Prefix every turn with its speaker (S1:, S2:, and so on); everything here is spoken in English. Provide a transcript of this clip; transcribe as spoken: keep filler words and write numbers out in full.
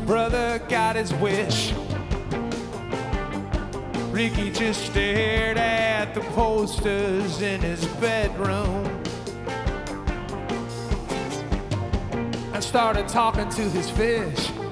S1: brother got his wish. Ricky just stared at the posters in his bedroom and started talking to his fish.